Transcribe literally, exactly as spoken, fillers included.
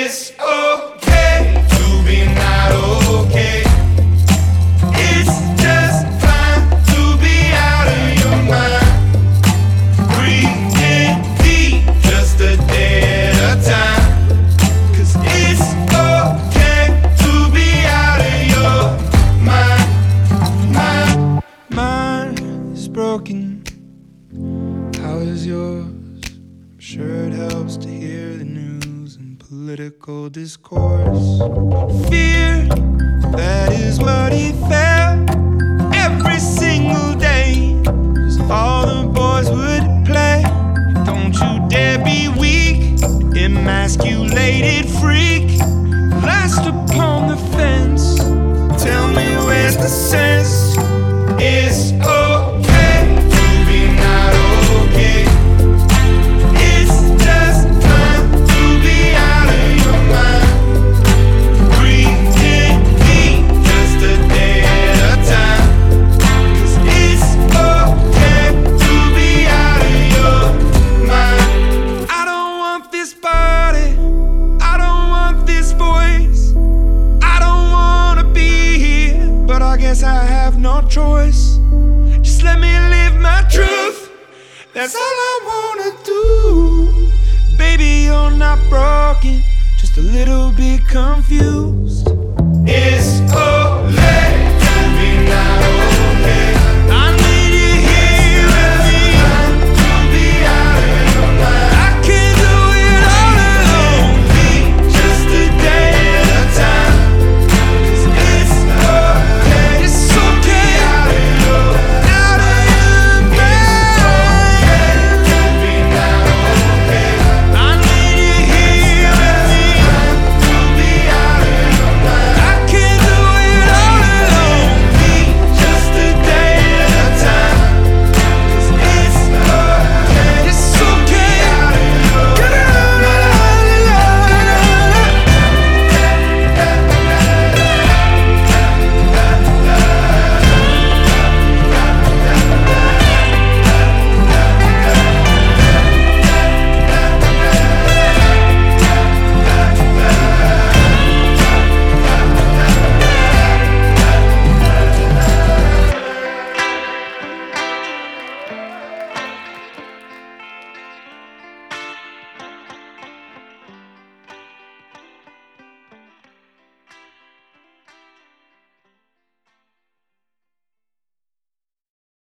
It's okay to be not okay. It's just fine to be out of your mind. Breathing deep, just a day at a time. 'Cause it's okay to be out of your mind. Mind, mine is broken. How is yours? I'm sure it helps to hear the news and political discourse. Fear, that is what he felt every single day. 'Cause all the boys would play. Don't you dare be weak, emasculated freak. Last upon the fence. Tell me where's the sense? It's okay to be not okay. It's just time to be out of your mind. Breathe in deep, just a day at a time. 'Cause it's okay to be out of your mind. I don't want this body, I don't want this voice. I don't wanna be here, but I guess I have no choice. Just let me live my truth, that's all I wanna do. Baby, you're not broken, just a little bit confused.